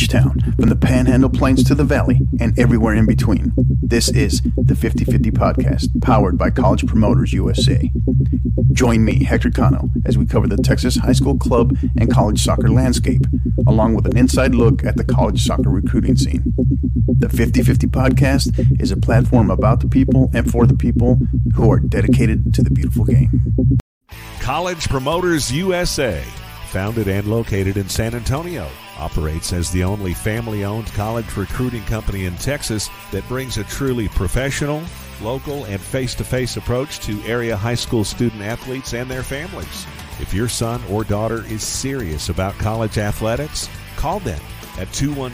H-Town, from the Panhandle Plains to the Valley, and everywhere in between. This is the 50/50 Podcast, powered by College Promoters USA. Join me, Hector Cano, as we cover the Texas high school club and college soccer landscape, along with an inside look at the college soccer recruiting scene. The 50/50 Podcast is a platform about the people and for the people who are dedicated to the beautiful game. College Promoters USA, founded and located in San Antonio, operates as the only family-owned college recruiting company in Texas that brings a truly professional, local, and face-to-face approach to area high school student athletes and their families. If your son or daughter is serious about college athletics, call them at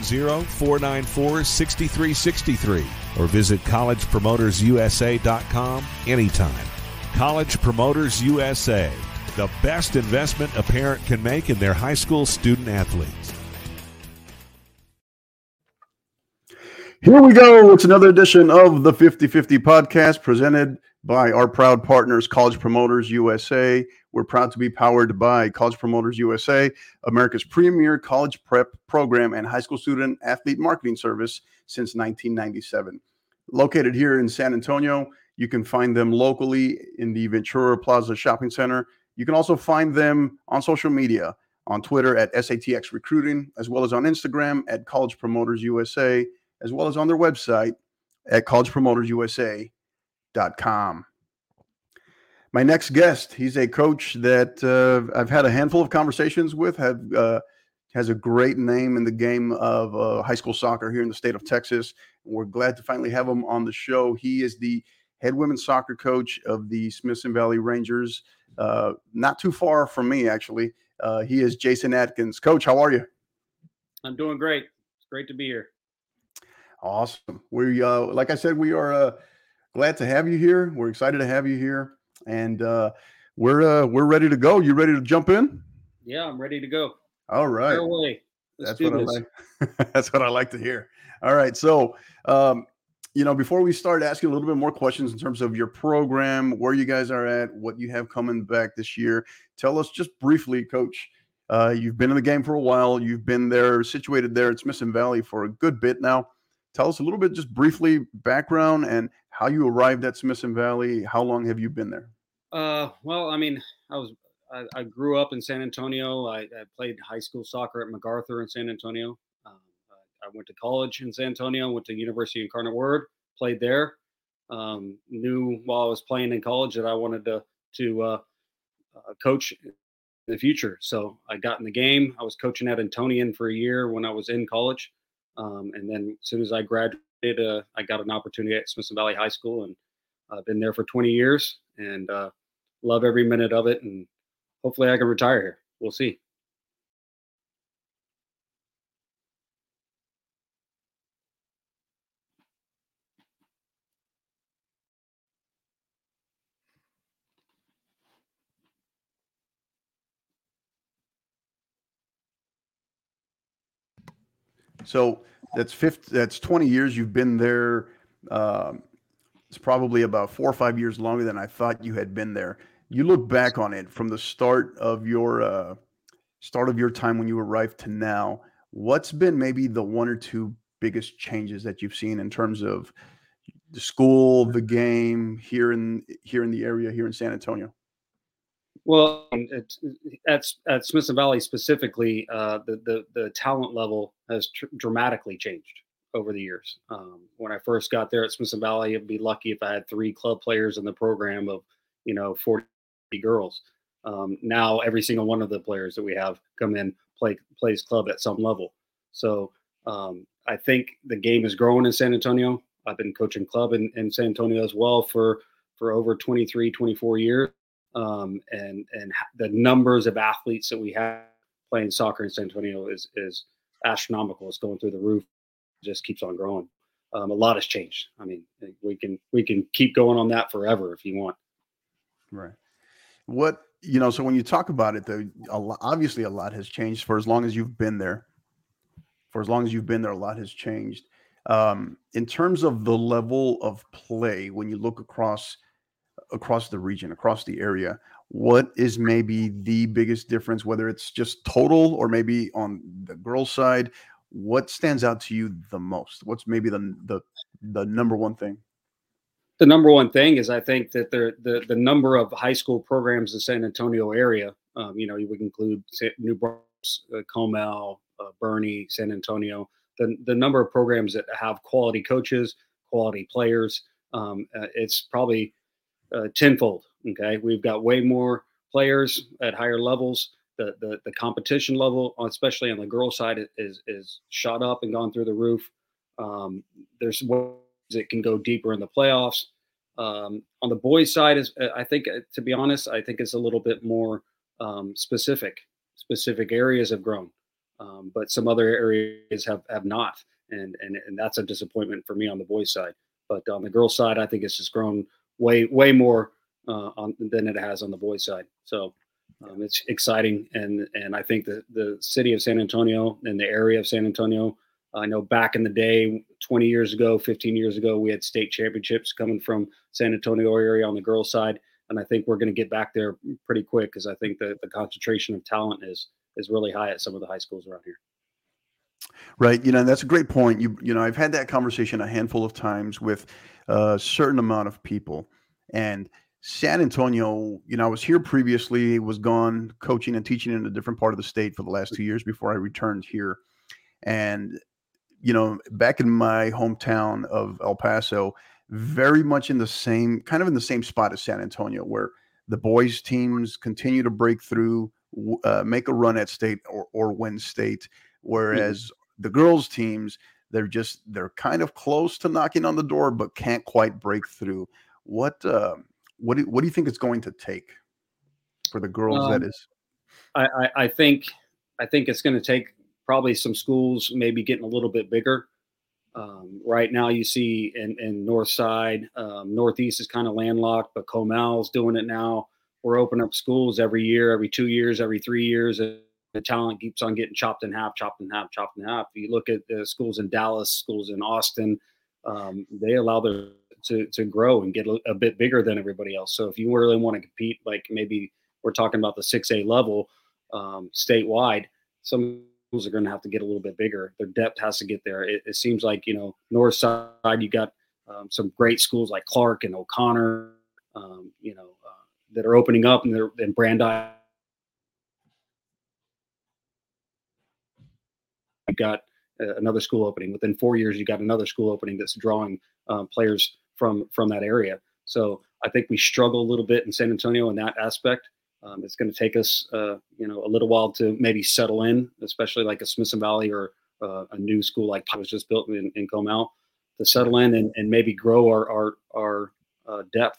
210-494-6363 or visit collegepromotersusa.com anytime. College Promoters USA, the best investment a parent can make in their high school student athletes. Here we go. It's another edition of the 50/50 Podcast presented by our proud partners, College Promoters USA. We're proud to be powered by College Promoters USA, America's premier college prep program and high school student athlete marketing service since 1997. Located here in San Antonio, you can find them locally in the Ventura Plaza Shopping Center. You can also find them on social media, on Twitter at SATX Recruiting, as well as on Instagram at College Promoters USA, as well as on their website at collegepromotersusa.com. My next guest, he's a coach that I've had a handful of conversations with, has a great name in the game of high school soccer here in the state of Texas. We're glad to finally have him on the show. He is the head women's soccer coach of the Smithson Valley Rangers, not too far from me, actually. He is Jason Atkins. Coach, how are you? I'm doing great. It's great to be here. Awesome. We, like I said, we are glad to have you here. We're excited to have you here, and we're ready to go. You ready to jump in? Yeah, I'm ready to go. All right. Fire away. That's what I like. That's what I like to hear. All right. So, before we start asking a little bit more questions in terms of your program, where you guys are at, what you have coming back this year, tell us just briefly, Coach. You've been in the game for a while. You've been there, situated there at Smithson Valley for a good bit now. Tell us a little bit, just briefly, background and how you arrived at Smithson Valley. How long have you been there? Well, I mean, I grew up in San Antonio. I played high school soccer at MacArthur in San Antonio. I went to college in San Antonio, went to University of Incarnate Word, played there. Knew while I was playing in college that I wanted to coach in the future. So I got in the game. I was coaching at Antonian for a year when I was in college. And then as soon as I graduated, I got an opportunity at Smithson Valley High School, and I've been there for 20 years and love every minute of it. And hopefully I can retire here. We'll see. So that's 20 years you've been there. It's probably about 4 or 5 years longer than I thought you had been there. You look back on it from the start of your time when you arrived to now. What's been maybe the one or two biggest changes that you've seen in terms of the school, the game here in the area here in San Antonio? Well, it's at Smithson Valley specifically, the talent level has dramatically changed over the years. When I first got there at Smithson Valley, I'd be lucky if I had 3 club players in the program of 40 girls. Now every single one of the players that we have come in plays club at some level. So I think the game is growing in San Antonio. I've been coaching club in San Antonio as well for over 23, 24 years. And the numbers of athletes that we have playing soccer in San Antonio is astronomical. It's going through the roof. It just keeps on growing. A lot has changed. I mean, we can keep going on that forever if you want. Right. So when you talk about it, though, obviously a lot has changed for as long as you've been there. A lot has changed. In terms of the level of play, when you look across the region, across the area, what is maybe the biggest difference, whether it's just total or maybe on the girls' side? what stands out to you the most? What's maybe the number one thing? The number one thing is I think that the number of high school programs in San Antonio area, you know, we can include New Braunfels, Comel, Bernie, San Antonio, the number of programs that have quality coaches, quality players, it's probably tenfold. Okay, we've got way more players at higher levels. The competition level, especially on the girls' side, is shot up and gone through the roof. There's ways it can go deeper in the playoffs. On the boys' side, I think, to be honest, I think it's a little bit more specific. Specific areas have grown, but some other areas have not, and that's a disappointment for me on the boys' side. But on the girls' side, I think it's just grown way more than it has on the boys' side. So it's exciting, and I think the city of San Antonio and the area of San Antonio. I know back in the day, 20 years ago, 15 years ago, we had state championships coming from San Antonio area on the girls' side. And I think we're going to get back there pretty quick because I think the concentration of talent is really high at some of the high schools around here. Right. You know, that's a great point. You know, I've had that conversation a handful of times with a certain amount of people. And San Antonio, you know, I was here previously, was gone coaching and teaching in a different part of the state for the last 2 years before I returned here. And you know, back in my hometown of El Paso, very much in the same spot as San Antonio, where the boys teams continue to break through, make a run at state or win state. Whereas the girls teams, they're kind of close to knocking on the door, but can't quite break through. What do you think it's going to take for the girls? That is, I think it's going to take probably some schools maybe getting a little bit bigger. Right now you see in North Side, Northeast is kind of landlocked, but Comel's doing it now. We're opening up schools every year, every 2 years, every 3 years. And the talent keeps on getting chopped in half. If you look at the schools in Dallas, schools in Austin, they allow them to grow and get a bit bigger than everybody else. So if you really want to compete, like maybe we're talking about the 6A level statewide, some schools are going to have to get a little bit bigger. Their depth has to get there. It seems like, you know, North Side, you got some great schools like Clark and O'Connor, you know, that are opening up, and they're in Brandeis. You got another school opening within 4 years. You got another school opening that's drawing players from that area. So I think we struggle a little bit in San Antonio in that aspect. It's going to take us, you know, a little while to maybe settle in, especially like a Smithson Valley or a new school like was just built in Comel, to settle in and maybe grow our depth.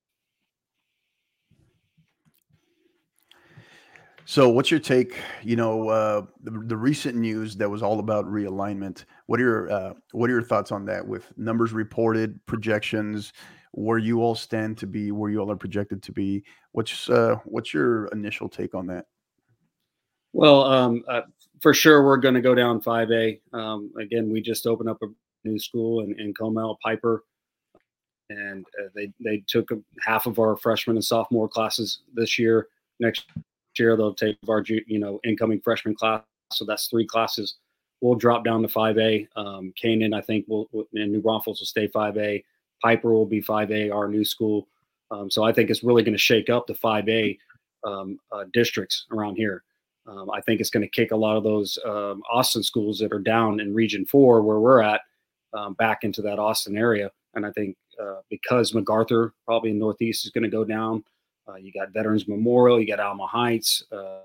So what's your take, you know, the recent news that was all about realignment? What are your thoughts on that, with numbers reported, projections, where you all stand to be, where you all are projected to be? What's your initial take on that? Well, for sure, we're going to go down 5A. Again, we just opened up a new school in Comel, Piper, and they took half of our freshman and sophomore classes this year. Next year, they'll take our incoming freshman class, so that's 3 classes. We'll drop down to 5A. Canaan, I think, and New Braunfels will stay 5A. Piper will be 5A, our new school. So I think it's really going to shake up the 5A districts around here. I think it's going to kick a lot of those Austin schools that are down in Region 4, where we're at, back into that Austin area. And I think because MacArthur, probably in Northeast, is going to go down, you got Veterans Memorial, you got Alma Heights.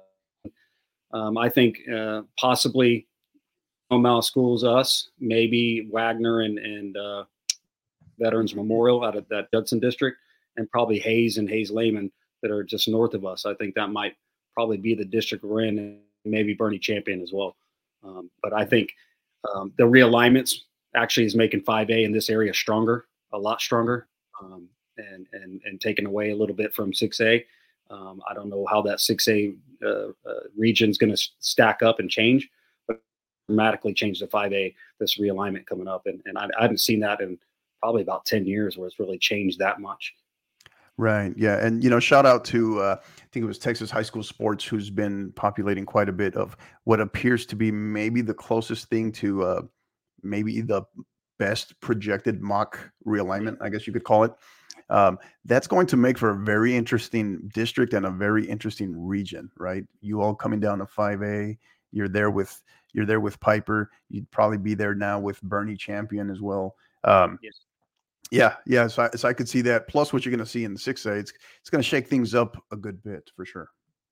I think possibly Comel schools, us, maybe Wagner and Veterans Memorial out of that Judson district, and probably Hayes and Hayes-Lehman that are just north of us. I think that might probably be the district we're in, and maybe Bernie Champion as well. But I think the realignments actually is making 5A in this area stronger, a lot stronger, and taking away a little bit from 6A. I don't know how that 6A region is going to stack up and change, but dramatically change to 5A, this realignment coming up. And I haven't seen that in probably about 10 years where it's really changed that much. Right. Yeah. And, shout out to, I think it was Texas High School Sports, who's been populating quite a bit of what appears to be maybe the closest thing to maybe the best projected mock realignment, I guess you could call it. That's going to make for a very interesting district and a very interesting region, right? You all coming down to 5A, you're there with Piper. You'd probably be there now with Bernie Champion as well. Yes. Yeah. So I could see that. Plus, what you're going to see in the 6A, it's going to shake things up a good bit for sure.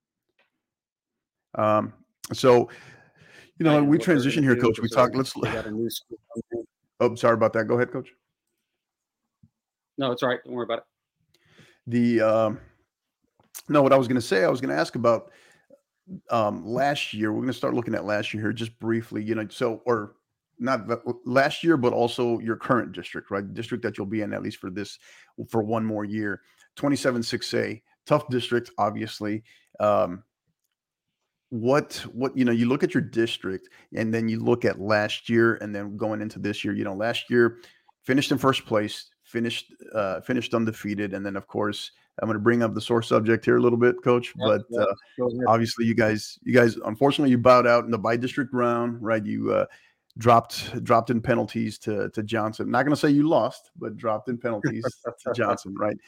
So, we transition here, Coach. We talk. They got a new school. Oh, sorry about that. Go ahead, Coach. No, it's all right. Don't worry about it. No, what I was going to say, I was going to ask about last year. We're going to start looking at last year here just briefly, or not last year, but also your current district, right? District that you'll be in at least for one more year. 27-6A, tough district, obviously. What you look at your district and then you look at last year and then going into this year, last year finished in first place, finished undefeated. And then of course, I'm going to bring up the sore subject here a little bit, Coach, but obviously you guys, unfortunately you bowed out in the by-district round, right? You dropped in penalties to Johnson. Not going to say you lost, but dropped in penalties to Johnson, right?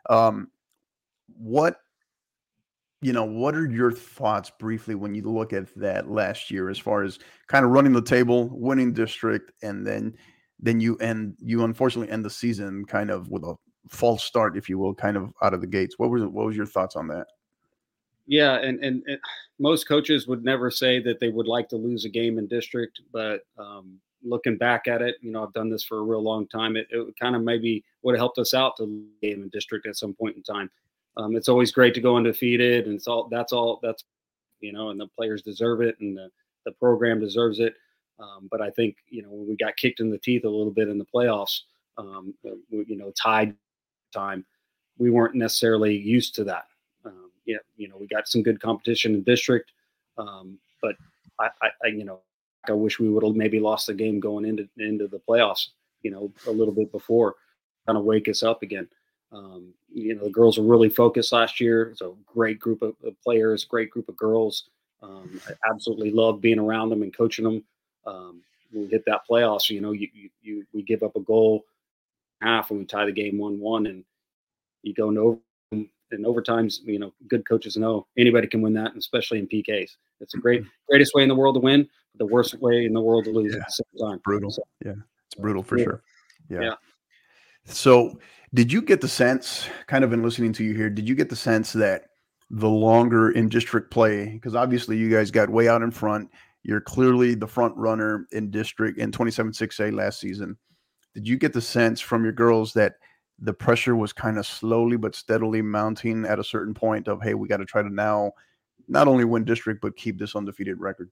What are your thoughts briefly when you look at that last year as far as kind of running the table, winning district, and then you unfortunately end the season kind of with a false start, if you will, kind of out of the gates. What was your thoughts on that? Yeah, and most coaches would never say that they would like to lose a game in district, but looking back at it, I've done this for a real long time. It kind of maybe would have helped us out to lose a game in district at some point in time. It's always great to go undefeated, and that's and the players deserve it, and the program deserves it. But I think when we got kicked in the teeth a little bit in the playoffs, tied time, we weren't necessarily used to that. We got some good competition in district, but I wish we would have maybe lost the game going into the playoffs, a little bit before, kind of wake us up again. The girls were really focused last year. It's a great group of players, great group of girls. I absolutely loved being around them and coaching them. When we hit that playoffs, we give up a goal half and we tie the game 1-1, and you go into overtimes. Good coaches know anybody can win that, and especially in PKs. It's the greatest way in the world to win, but the worst way in the world to lose at the same time. Brutal. So, yeah, it's brutal for sure. Yeah. So did you get the sense, kind of in listening to you here, did you get the sense that the longer in district play, because obviously you guys got way out in front, you're clearly the front runner in district in 27-6A last season. Did you get the sense from your girls that the pressure was kind of slowly but steadily mounting at a certain point of, hey, we got to try to now not only win district, but keep this undefeated record?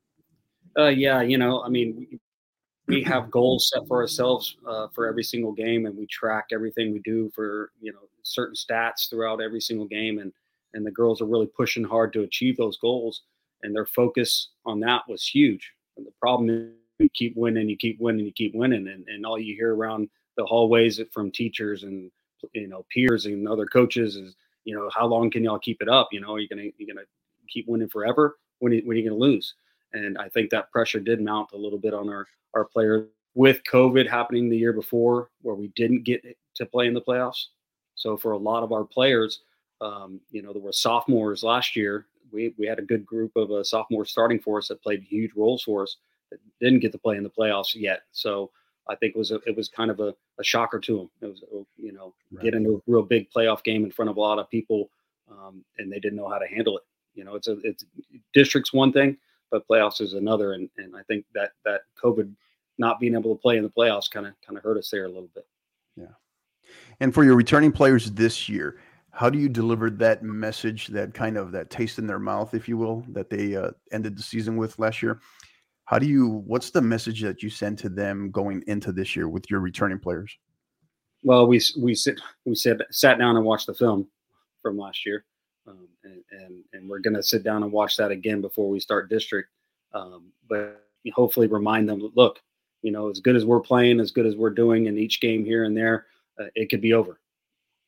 We have goals set for ourselves for every single game, and we track everything we do for, certain stats throughout every single game. And the girls are really pushing hard to achieve those goals, and their focus on that was huge. And the problem is you keep winning, and all you hear around the hallways from teachers and, peers and other coaches is, how long can y'all keep it up? Are you gonna keep winning forever? When are you going to lose? And I think that pressure did mount a little bit on our players with COVID happening the year before, where we didn't get to play in the playoffs. So for a lot of our players, there were sophomores last year. We had a good group of sophomores starting for us that played huge roles for us that didn't get to play in the playoffs yet. So I think it was kind of a shocker to them. It was, Right. Get into a real big playoff game in front of a lot of people, and they didn't know how to handle it. It's district's one thing, but playoffs is another. And I think that COVID not being able to play in the playoffs kind of hurt us there a little bit. Yeah. And for your returning players this year, how do you deliver that message, that kind of that taste in their mouth, if you will, that they ended the season with last year? What's the message that you send to them going into this year with your returning players? Well, we sat down and watched the film from last year. And we're going to sit down and watch that again before we start district. But hopefully remind them, look, as good as we're playing, as good as we're doing in each game here and there, it could be over.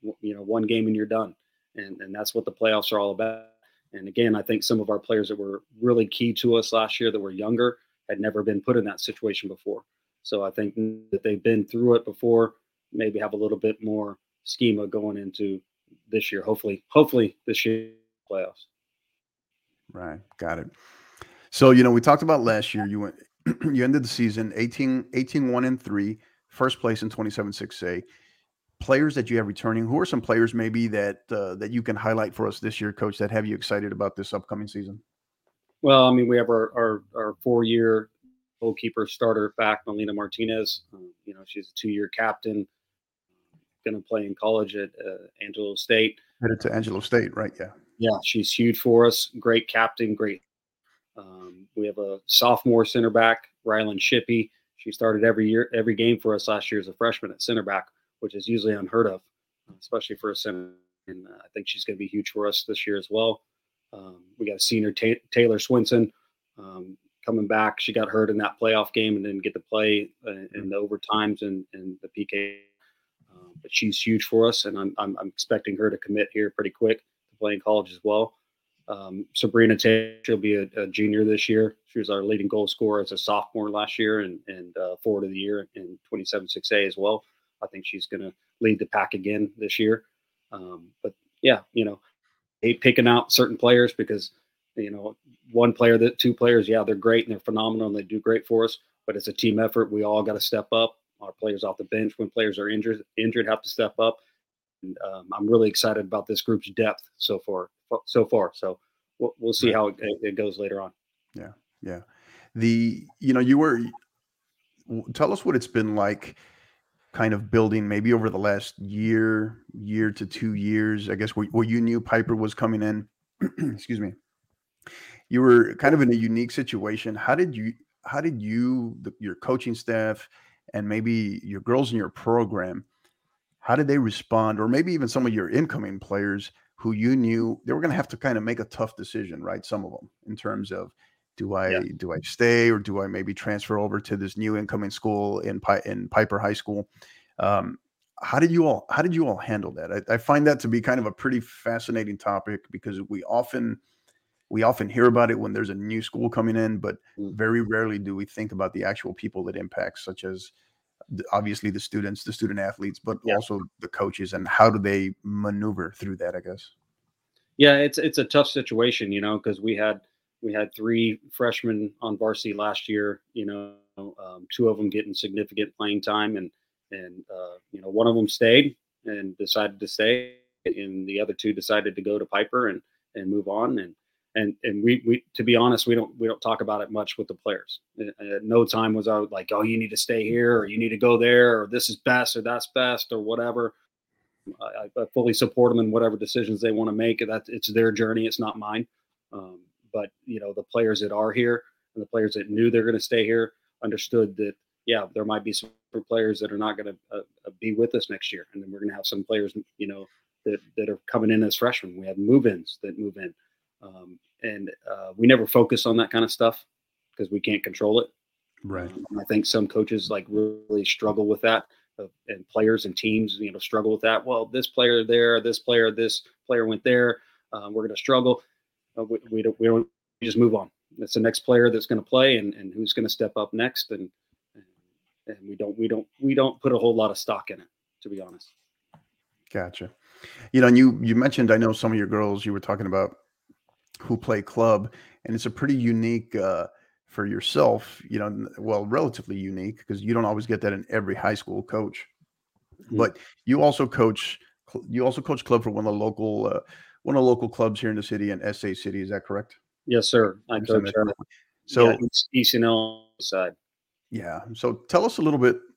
one game and you're done. And that's what the playoffs are all about. And again, I think some of our players that were really key to us last year that were younger had never been put in that situation before. So I think that they've been through it before, maybe have a little bit more schema going into this year. Hopefully this year playoffs. Right. Got it. So, we talked about last year. You ended the season 18-1-3, first place in 27-6A. Players that you have returning, who are some players maybe that you can highlight for us this year, Coach, that have you excited about this upcoming season? Well, I mean, we have our 4-year goalkeeper starter back, Melina Martinez. She's a 2-year captain, going to play in college at Angelo State. Headed to Angelo State, right? Yeah. Yeah, she's huge for us. Great captain, great. We have a sophomore center back, Rylan Shippey. She started every game for us last year as a freshman at center back, which is usually unheard of, especially for a center. And I think she's going to be huge for us this year as well. We got a senior Taylor Swinson coming back. She got hurt in that playoff game and didn't get to play in the overtimes and the PK. But she's huge for us, and I'm expecting her to commit here pretty quick to play in college as well. Sabrina Taylor, she'll be a junior this year. She was our leading goal scorer as a sophomore last year and forward of the year in 27-6A as well. I think she's going to lead the pack again this year. But yeah, hate picking out certain players because, one player, two players, yeah, they're great and they're phenomenal and they do great for us, but it's a team effort. We all got to step up. Our players off the bench, when players are injured have to step up. And I'm really excited about this group's depth so far. So we'll see how it goes later on. Yeah. Yeah. Tell us what it's been like kind of building maybe over the last year to 2 years, I guess, where you knew Piper was coming in. Excuse me. You were kind of in a unique situation. How did your coaching staff and maybe your girls in your program, how did they respond? Or maybe even some of your incoming players who you knew they were going to have to kind of make a tough decision, right? Some of them in terms of, do I stay or do I maybe transfer over to this new incoming school in Piper High School? How did you all handle that? I find that to be kind of a pretty fascinating topic because we often hear about it when there's a new school coming in, but very rarely do we think about the actual people it impacts, such as obviously the students, the student athletes, but also the coaches, and how do they maneuver through that, I guess? Yeah, it's a tough situation, because we had 3 freshmen on varsity last year, 2 of them getting significant playing time and one of them stayed and decided to stay, and the other 2 decided to go to Piper and move on. And we to be honest, we don't talk about it much with the players. At no time was I like, oh, you need to stay here or you need to go there or this is best or that's best or whatever. I fully support them in whatever decisions they want to make. It's their journey. It's not mine. But the players that are here and the players that knew they're going to stay here understood that, yeah, there might be some players that are not going to be with us next year. And then we're going to have some players, that are coming in as freshmen. We have move-ins that move in. And we never focus on that kind of stuff because we can't control it. Right. I think some coaches really struggle with that, and players and teams, struggle with that. Well, this player there, this player went there. We're going to struggle. We just move on. It's the next player that's going to play and who's going to step up next. And we don't put a whole lot of stock in it, to be honest. Gotcha. And you mentioned, I know some of your girls you were talking about who play club, and it's a pretty unique for yourself, relatively unique because you don't always get that in every high school coach. Mm-hmm. But you also coach club for one of the local clubs here in the city in SA City. Is that correct? Yes, sir. I coach East and L side. Yeah. So tell us a little bit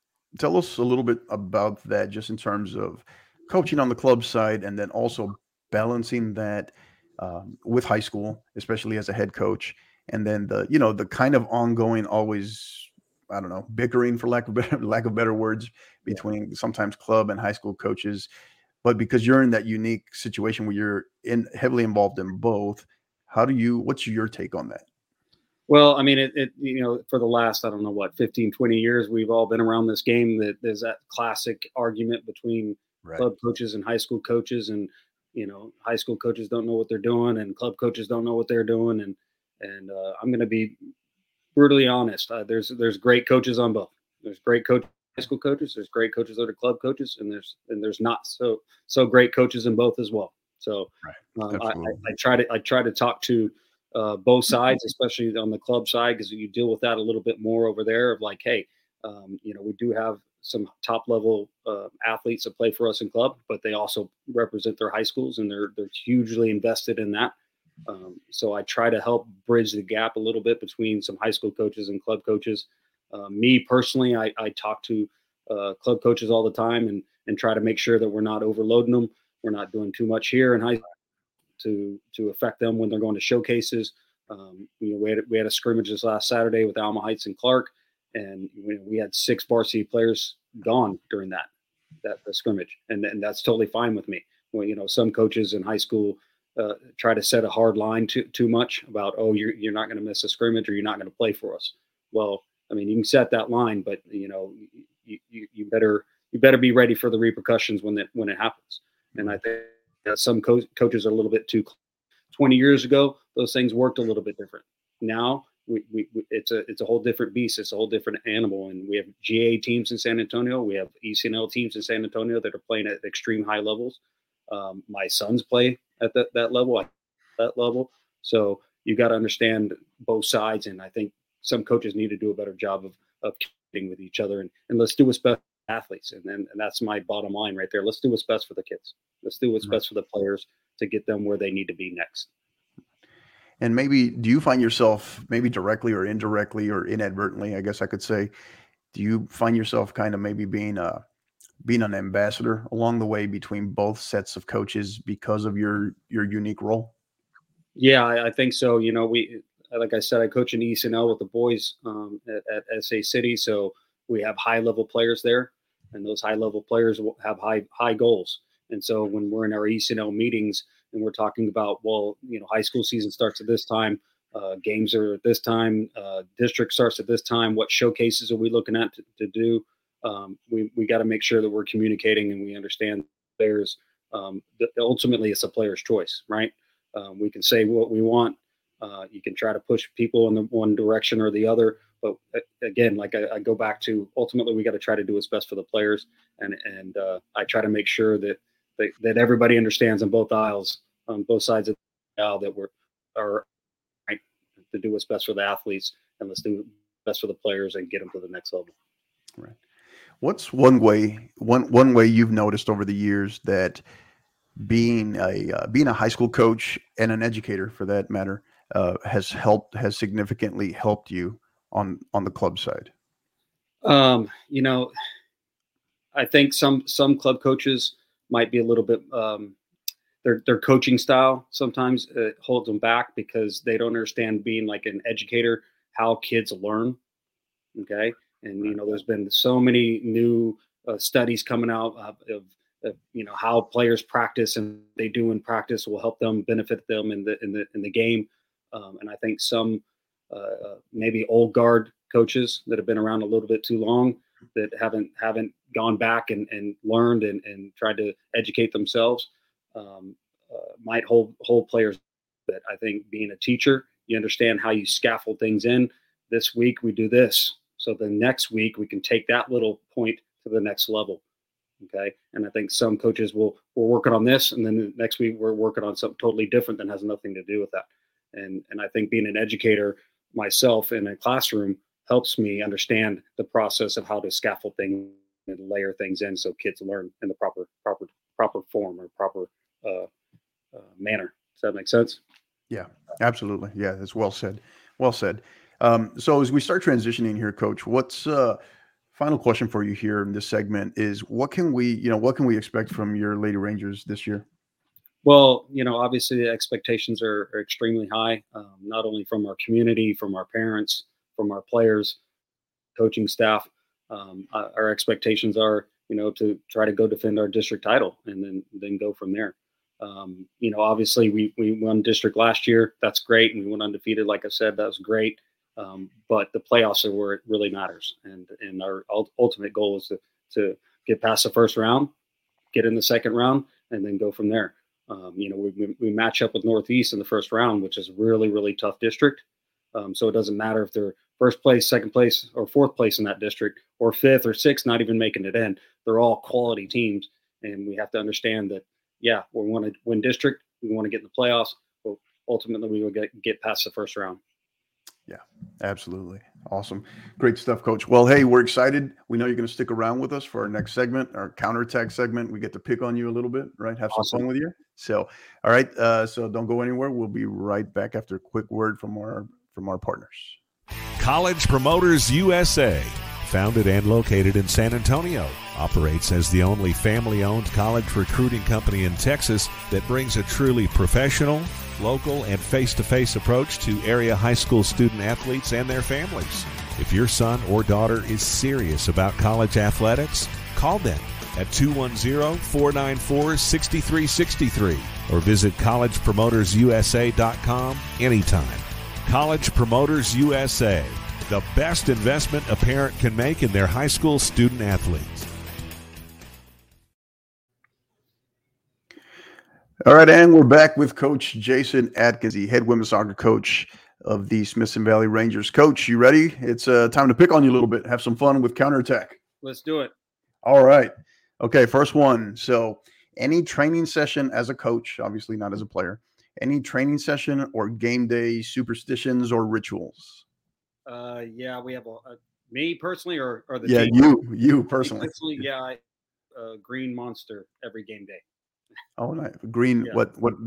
about that, just in terms of coaching on the club side, and then also balancing that with high school, especially as a head coach, and then the kind of ongoing, always, I don't know, bickering, for lack of better words, between sometimes club and high school coaches. But because you're in that unique situation where you're heavily involved in both, what's your take on that? Well, I mean, for the last, 15, 20 years, we've all been around this game that there's that classic argument between Right. club coaches and high school coaches, and high school coaches don't know what they're doing, and club coaches don't know what they're doing, and I'm going to be brutally honest. There's great coaches on both. There's great high school coaches. There's great coaches that are club coaches, and there's not so great coaches in both as well. So Right. I try to talk to both sides, especially on the club side, because you deal with that a little bit more over there. Of like, hey, we do have some top level athletes that play for us in club, but they also represent their high schools, and they're hugely invested in that. So I try to help bridge the gap a little bit between some high school coaches and club coaches. Me personally, I talk to club coaches all the time and try to make sure that we're not overloading them. We're not doing too much here in high school to affect them when they're going to showcases. We had a scrimmage this last Saturday with Alma Heights and Clark, and we had 6 varsity players gone during that scrimmage, and that's totally fine with me. Well, some coaches in high school try to set a hard line too much about, oh, you're not going to miss a scrimmage, or you're not going to play for us. Well, I mean, you can set that line, but you better be ready for the repercussions when it happens. And I think that some coaches are a little bit too. 20 years ago, those things worked a little bit different. Now it's a whole different beast. It's a whole different animal. And we have GA teams in San Antonio. We have ECNL teams in San Antonio that are playing at extreme high levels. My sons play at that level. So you got to understand both sides. And I think some coaches need to do a better job of communicating with each other, and let's do what's best for athletes. And that's my bottom line right there. Let's do what's best for the kids. Let's do what's best for the players to get them where they need to be next. And maybe, do you find yourself, maybe directly or indirectly or inadvertently, I guess I could say, do you find yourself kind of maybe being an ambassador along the way between both sets of coaches because of your unique role? Yeah, I think so. Like I said, I coach in ECNL with the boys at SA City. So we have high level players there, and those high level players will have high goals. And so when we're in our ECNL meetings and we're talking about, high school season starts at this time, games are at this time, district starts at this time, what showcases are we looking at to do? We got to make sure that we're communicating and we understand players. Ultimately, it's a player's choice, right? We can say what we want. You can try to push people in the one direction or the other. But again, like I go back to, ultimately, we got to try to do what's best for the players. And I try to make sure that everybody understands on both aisles, on both sides of the aisle, that we're right to do what's best for the athletes, and let's do what's best for the players and get them to the next level. Right. What's one way you've noticed over the years that being a high school coach and an educator, for that matter, has significantly helped you on the club side? I think some club coaches might be a little bit, their coaching style sometimes holds them back because they don't understand, being like an educator, how kids learn. Okay. And, there's been so many new studies coming out of how players practice, and they do in practice will help them, benefit them in the game. And I think some maybe old guard coaches that have been around a little bit too long, that haven't gone back and learned and tried to educate themselves, might hold players. That I think, being a teacher, you understand how you scaffold things in. This week we do this, so the next week we can take that little point to the next level. Okay. And I think some coaches we're working on this, and then the next week we're working on something totally different that has nothing to do with that. And I think being an educator myself in a classroom helps me understand the process of how to scaffold things and layer things in so kids learn in the proper form or proper manner. Does that make sense? Yeah, absolutely. Yeah, that's well said. Well said. So as we start transitioning here, Coach, what's final question for you here in this segment is, what can we expect from your Lady Rangers this year? Well, obviously the expectations are extremely high, not only from our community, from our parents, from our players, coaching staff. Our expectations are, to try to go defend our district title and then go from there. Obviously we won district last year. That's great. And we went undefeated. Like I said, that was great. But the playoffs are where it really matters. And our ultimate goal is to get past the first round, get in the second round, and then go from there. We match up with Northeast in the first round, which is a really, really tough district. So it doesn't matter if they're first place, second place, or fourth place in that district, or fifth or sixth, not even making it in. They're all quality teams. And we have to understand that, we want to win district. We want to get in the playoffs. But ultimately, we will get past the first round. Yeah, absolutely. Awesome. Great stuff, Coach. Well, hey, we're excited. We know you're going to stick around with us for our next segment, our counterattack segment. We get to pick on you a little bit, right? Have some fun with you. So, all right. So don't go anywhere. We'll be right back after a quick word from our partners. College Promoters USA, founded and located in San Antonio, operates as the only family-owned college recruiting company in Texas that brings a truly professional, local, and face-to-face approach to area high school student athletes and their families. If your son or daughter is serious about college athletics, call them at 210-494-6363 or visit collegepromotersusa.com anytime. College Promoters USA, the best investment a parent can make in their high school student athletes. All right, and we're back with Coach Jason Atkins, the head women's soccer coach of the Smithson Valley Rangers. Coach, you ready? It's time to pick on you a little bit. Have some fun with counterattack. Let's do it. All right. Okay, first one. So any training session as a coach, obviously not as a player, any training session or game day superstitions or rituals? We have me personally or the team? You personally. Green Monster every game day. Oh, nice. Green. Yeah.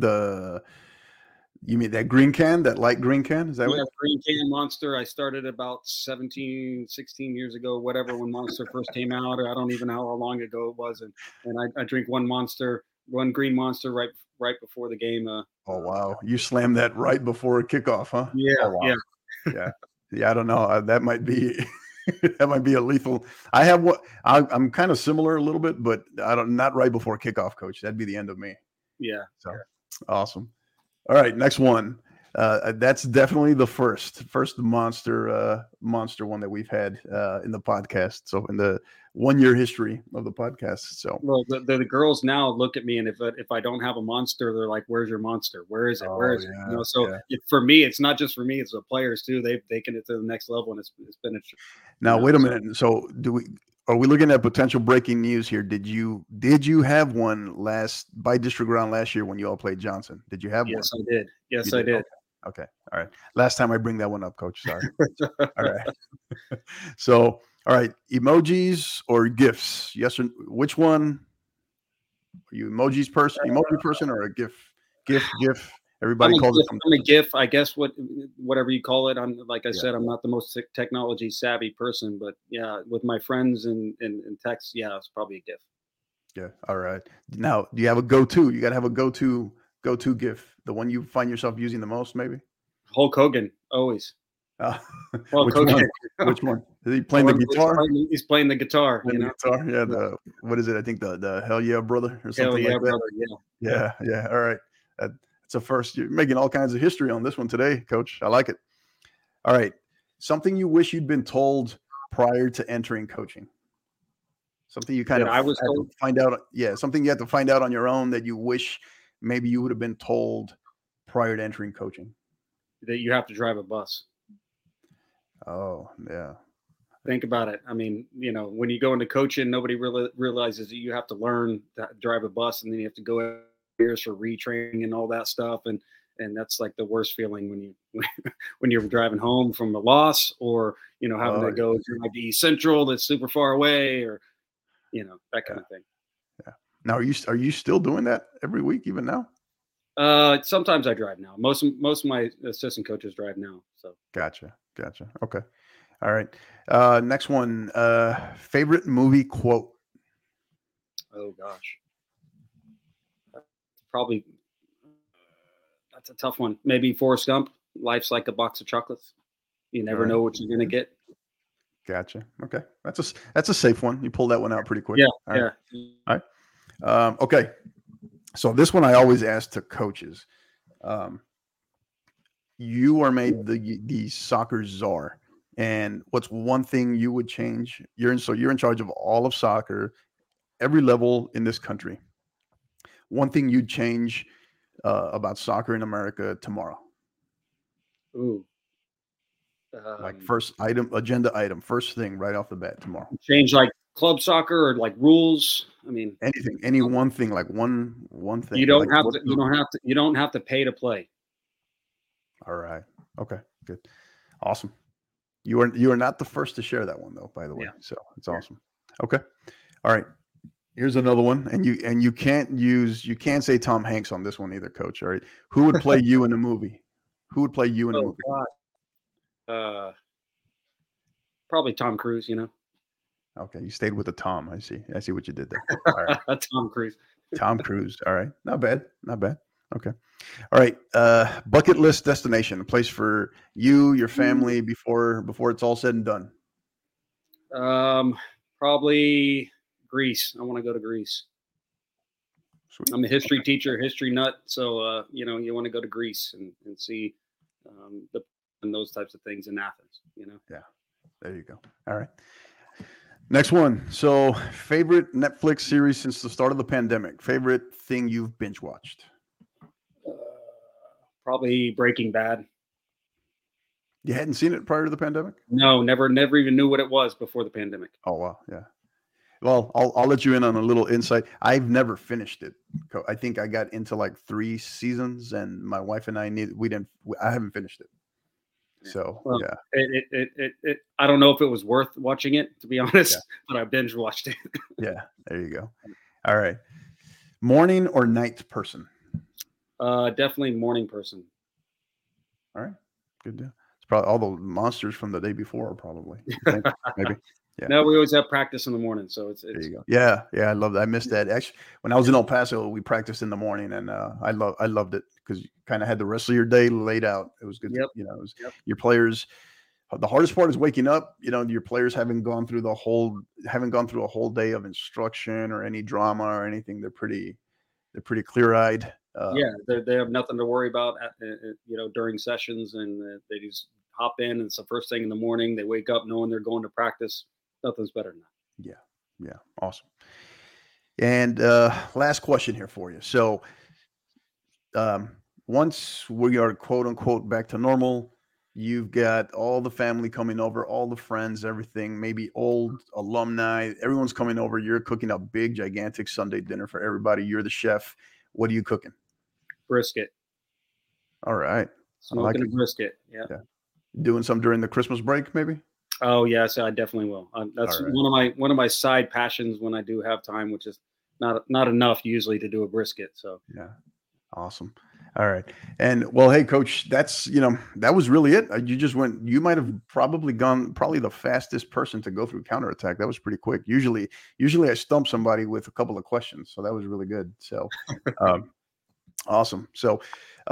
You mean that green can, that light green can? Is that what? Green can Monster. I started about 16 years ago, whatever, when Monster first came out. I don't even know how long ago it was. And I drink one green Monster right before the game. Oh, wow. You slammed that right before kickoff, huh? Yeah. Oh, wow. Yeah. I don't know. That might be that might be a lethal. I have I'm kind of similar a little bit, but not right before kickoff, Coach. That'd be the end of me. Yeah. So awesome. All right, next one. That's definitely the first monster one that we've had in the podcast. So in the 1-year history of the podcast. So well, the girls now look at me, and if I don't have a monster, they're like, "Where's your monster? Where is it? Where is it?" For me, it's not just for me; it's the players too. They've taken it to the next level, and it's been a. Now wait a minute. So are we looking at potential breaking news here? Did you have one by district round last year when you all played Johnson? Did you have one? Yes, I did. Yes, I did. Okay. All right. Last time I bring that one up, Coach. Sorry. All right. So, all right. Emojis or GIFs? Yes or which one? Are you emoji person or a GIF? GIF. Everybody calls it. I'm a GIF. I guess whatever you call it. Like I said, I'm not the most technology savvy person, but yeah, with my friends and text, it's probably a GIF. Yeah. All right. Now, do you have a go-to? You got to have a go-to GIF. The one you find yourself using the most, maybe? Hulk Hogan, always. Which one? Is he playing the guitar? He's playing the guitar. Guitar? Yeah. What is it? I think the Hell Yeah Brother or something like that. Brother, yeah. All right. That's a first. You're making all kinds of history on this one today, Coach. I like it. All right. Something you wish you'd been told prior to entering coaching. Something you kind of had to find out. Yeah. Something you had to find out on your own that you wish maybe you would have been told prior to entering coaching. That you have to drive a bus. Oh, yeah. Think about it. I mean, when you go into coaching, nobody really realizes that you have to learn to drive a bus, and then you have to go years for retraining and all that stuff. And that's like the worst feeling when you're driving home from a loss, or, having to go to East Central that's super far away, or, that kind of thing. Yeah. Now, are you still doing that every week, even now? Sometimes I drive now. Most of my assistant coaches drive now. So gotcha. Okay. All right. Next one. Favorite movie quote. Oh gosh. Probably that's a tough one. Maybe Forrest Gump. Life's like a box of chocolates. You never know what you're gonna get. Gotcha. Okay. That's a safe one. You pulled that one out pretty quick. Yeah. All right. Okay. So this one I always ask to coaches. You are made the soccer czar, and what's one thing you would change? You're in charge of all of soccer, every level in this country, one thing you'd change about soccer in America tomorrow? Ooh. Like first item, agenda item, first thing right off the bat tomorrow. Change like club soccer or like rules. I mean, anything, any one thing, like one thing. You don't like have to. You don't have to pay to play. All right. Okay. Good. Awesome. You are not the first to share that one though, by the way. So it's awesome. Okay. All right. Here's another one, and you can't say Tom Hanks on this one either, Coach. All right. Who would play you in a movie? Who would play you in a movie? God. Probably Tom Cruise. Okay, you stayed with the Tom. I see what you did there. All right. Tom Cruise. Tom Cruise. All right. Not bad. Okay. All right. Bucket list destination, a place for you, your family before it's all said and done. Probably Greece. I want to go to Greece. Sweet. I'm a history teacher, history nut. So, you want to go to Greece and see and those types of things in Athens, Yeah. There you go. All right. Next one. So, favorite Netflix series since the start of the pandemic. Favorite thing you've binge watched? Probably Breaking Bad. You hadn't seen it prior to the pandemic? No, never even knew what it was before the pandemic. Oh wow, yeah. Well, I'll let you in on a little insight. I've never finished it. I think I got into like 3 seasons, and my wife and I I haven't finished it. So yeah, I don't know if it was worth watching it, to be honest, but I binge watched it. Yeah, there you go. All right, morning or night person? Definitely morning person. All right, good deal. It's probably all the monsters from the day before, probably. Maybe. Yeah. No, we always have practice in the morning, so it's there you go. Yeah, I love that. I missed that. Actually, when I was in El Paso, we practiced in the morning, and I loved it because you kind of had the rest of your day laid out. It was good. Yep. Your players. The hardest part is waking up. Your players haven't gone through a whole day of instruction or any drama or anything. They're pretty clear-eyed. They have nothing to worry about, during sessions, and they just hop in. And it's the first thing in the morning. They wake up knowing they're going to practice. Nothing's better than that. Yeah. Awesome. And last question here for you. So once we are quote unquote back to normal, you've got all the family coming over, all the friends, everything, maybe old alumni, everyone's coming over. You're cooking a big, gigantic Sunday dinner for everybody. You're the chef. What are you cooking? Brisket. All right. Smoking a brisket. Yeah. Doing some during the Christmas break, maybe? Oh yes, I definitely will. That's right. one of my side passions when I do have time, which is not enough usually to do a brisket. So yeah, awesome. All right, and well, hey, Coach, that's that was really it. You might have probably the fastest person to go through counterattack. That was pretty quick. Usually I stump somebody with a couple of questions, so that was really good. So, awesome. So,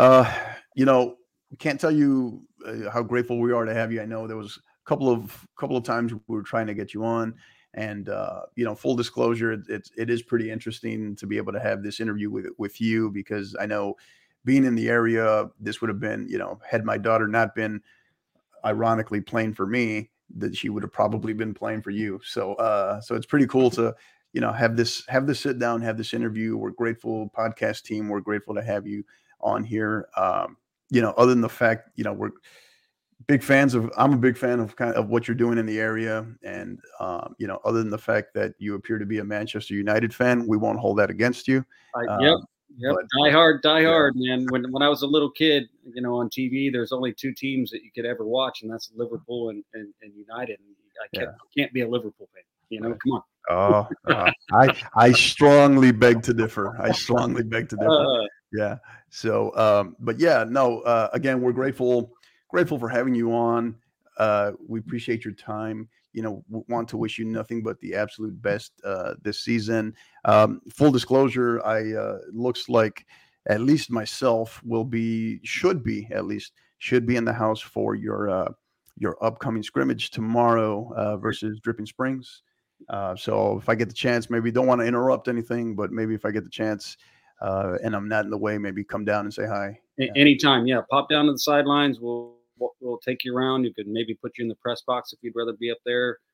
we can't tell you how grateful we are to have you. I know there was couple of times we were trying to get you on, and full disclosure, it is pretty interesting to be able to have this interview with you, because I know being in the area, this would have been, had my daughter not been ironically playing for me, that she would have probably been playing for you. So it's pretty cool to have this sit down, have this interview. We're grateful, podcast team, we're grateful to have you on here. Other than the fact, we're big fans of, I'm a big fan of what you're doing in the area. And, other than the fact that you appear to be a Manchester United fan, we won't hold that against you. Yep. Die hard, man. When I was a little kid, on TV, there's only 2 teams that you could ever watch, and that's Liverpool and United. I can't be a Liverpool fan, right. Come on. I strongly beg to differ. Yeah. So, again, we're grateful for having you on. We appreciate your time. Want to wish you nothing but the absolute best this season. Full disclosure, looks like at least myself should be in the house for your upcoming scrimmage tomorrow versus Dripping Springs. So if I get the chance, maybe don't want to interrupt anything, but maybe if I get the chance and I'm not in the way, maybe come down and say hi. Anytime. Yeah. Pop down to the sidelines. We'll take you around. You could maybe put you in the press box if you'd rather be up there.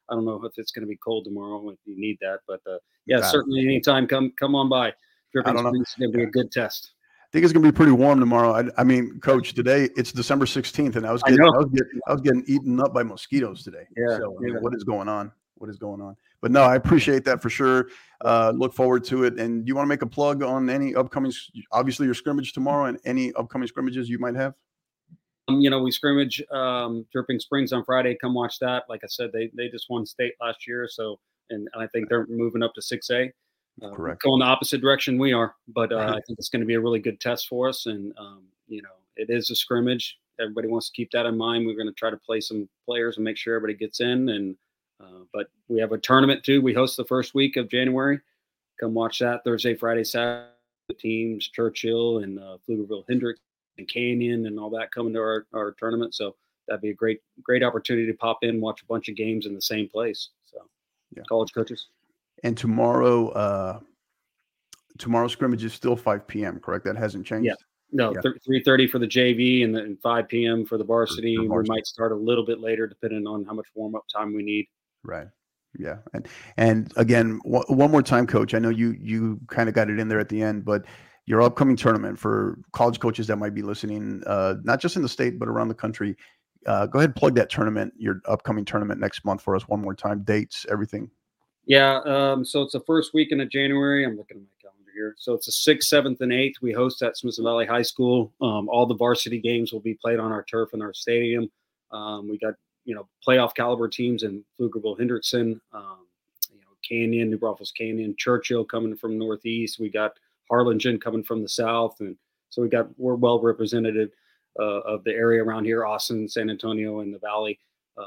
I don't know if it's going to be cold tomorrow if you need that, but yeah, certainly anytime, come on by. Dripping Springs is going to be a good test. I think it's going to be pretty warm tomorrow. I mean, Coach, today it's December 16th, and I was getting eaten up by mosquitoes today. Yeah. So what is going on? What is going on? But no, I appreciate that for sure. Look forward to it. And do you want to make a plug on any upcoming, obviously your scrimmage tomorrow and any upcoming scrimmages you might have? We scrimmage Dripping Springs on Friday. Come watch that. Like I said, they just won state last year. So, and I think they're moving up to 6A. Correct. Going the opposite direction we are, but I think it's going to be a really good test for us. And, it is a scrimmage. Everybody wants to keep that in mind. We're going to try to play some players and make sure everybody gets in. And but we have a tournament too. We host the first week of January. Come watch that Thursday, Friday, Saturday. The teams, Churchill and Pflugerville, Hendricks and Canyon and all that coming to our tournament. So that'd be a great opportunity to pop in, watch a bunch of games in the same place. So college coaches. And tomorrow scrimmage is still 5 p.m., correct? That hasn't changed? Yeah. No, 3:30 for the JV and then 5 p.m. for the varsity. We might start a little bit later depending on how much warm-up time we need. Right. Yeah. And again, one more time, Coach, I know you kind of got it in there at the end, but your upcoming tournament for college coaches that might be listening, not just in the state, but around the country, go ahead and plug that tournament, your upcoming tournament next month for us one more time, dates, everything. Yeah. So it's the first weekend of January. I'm looking at my calendar here. So it's the 6th, 7th, and 8th. We host at Smithson Valley High School. All the varsity games will be played on our turf in our stadium. We got, playoff caliber teams in Pflugerville, Hendrickson, Canyon, New Braunfels Canyon, Churchill coming from Northeast. We got Harlingen coming from the South. And so we're well represented of the area around here, Austin, San Antonio, and the Valley.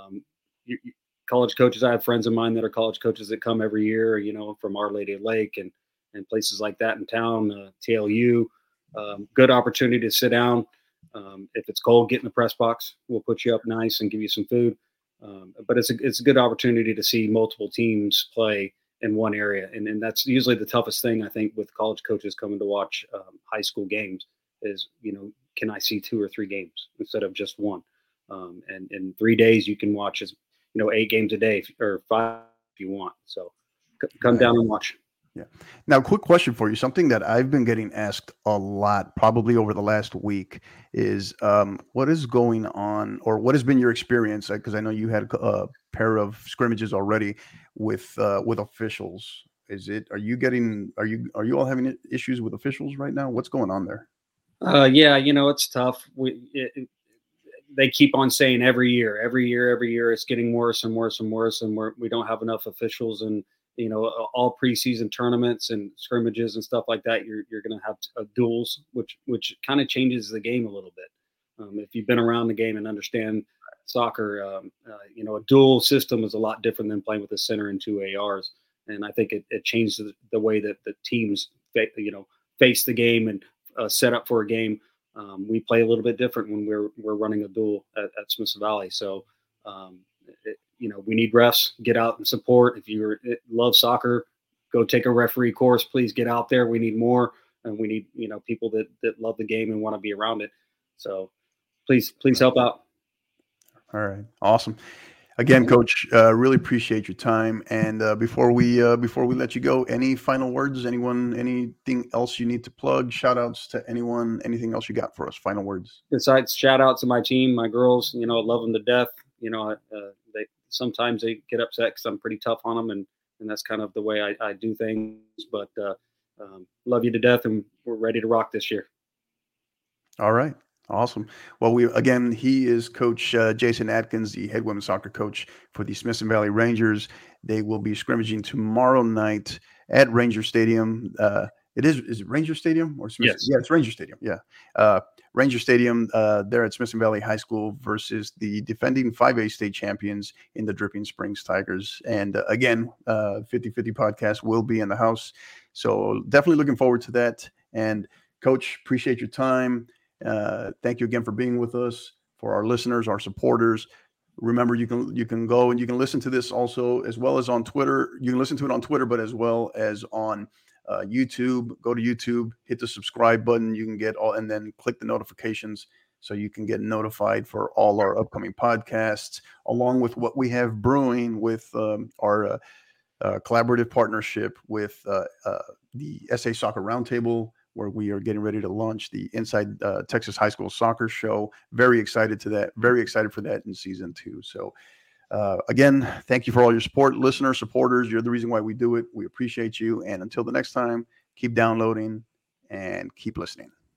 College coaches, I have friends of mine that are college coaches that come every year, from Our Lady of Lake and places like that in town, TLU. Good opportunity to sit down. If it's cold, get in the press box. We'll put you up nice and give you some food. But it's a good opportunity to see multiple teams play in one area. And that's usually the toughest thing, I think, with college coaches coming to watch high school games is, can I see 2 or 3 games instead of just one? And in 3 days, you can watch 8 games a day or 5 if you want. So come down and watch. Yeah. Now, quick question for you. Something that I've been getting asked a lot, probably over the last week, is what is going on, or what has been your experience? Because I know you had a pair of scrimmages already with officials. Are you all having issues with officials right now? What's going on there? Yeah, it's tough. They keep on saying every year it's getting worse and worse and worse, and we don't have enough officials. And all preseason tournaments and scrimmages and stuff like that, you're going to have duels, which kind of changes the game a little bit. If you've been around the game and understand soccer, a dual system is a lot different than playing with a center and 2 ARs. And I think it changed the way that the teams face the game and set up for a game. We play a little bit different when we're running a duel at Smithson Valley. So, we need refs. Get out and support. If you love soccer, go take a referee course. Please get out there. We need more, and we need people that love the game and want to be around it. So, please help out. All right, awesome. Again, Coach, really appreciate your time. And before we let you go, any final words? Anyone? Anything else you need to plug? Shout outs to anyone? Anything else you got for us? Final words. Besides shout out to my team, my girls. I love them to death. They sometimes they get upset because I'm pretty tough on them, and that's kind of the way I do things. But love you to death, and we're ready to rock this year. All right. Awesome. Well, he is Coach Jason Atkins, the head women's soccer coach for the Smithson Valley Rangers. They will be scrimmaging tomorrow night at Ranger Stadium. Is it Ranger Stadium or Smithson? Yes. Yeah, it's Ranger Stadium. Yeah. Ranger Stadium there at Smithson Valley High School versus the defending 5A state champions in the Dripping Springs Tigers. And again, 50/50 podcast will be in the house. So definitely looking forward to that. And Coach, appreciate your time. Thank you again for being with us. For our listeners, our supporters, remember you can go and you can listen to this also as well as on Twitter. You can listen to it on Twitter, but as well as on YouTube. Go to YouTube, hit the subscribe button. You can get all, and then click the notifications so you can get notified for all our upcoming podcasts, along with what we have brewing with our collaborative partnership with the SA Soccer Roundtable, where we are getting ready to launch the Inside Texas High School Soccer Show. Very excited to that. Very excited for that in season 2. So again, thank you for all your support, listeners, supporters. You're the reason why we do it. We appreciate you. And until the next time, keep downloading and keep listening.